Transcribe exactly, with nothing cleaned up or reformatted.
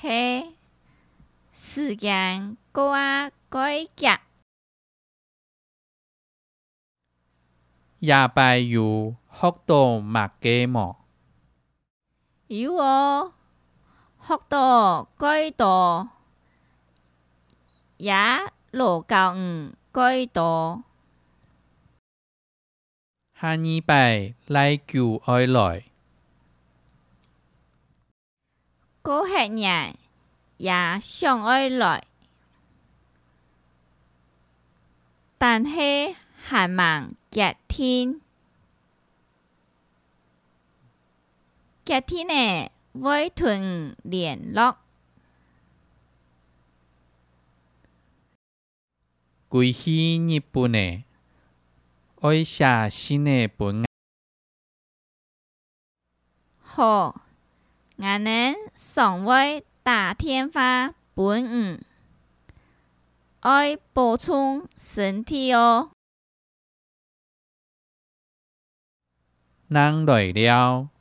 嘿，时间过啊改急， อย่าไปอยู่ฮอกโตมักเกหมอ有哦，福岛改道，也路高远改道， ฮานี้ไปไล่กิวอ้อยลอย高黑人也想爱来，但是还忙隔天。隔天呢，会同联络。 กุยฮีญี่ปุ่นเนอ้อยชาชิเนปุ่น好，我们上位打天发本午，爱补充身体哦。 นั่งดอยเลี้ยว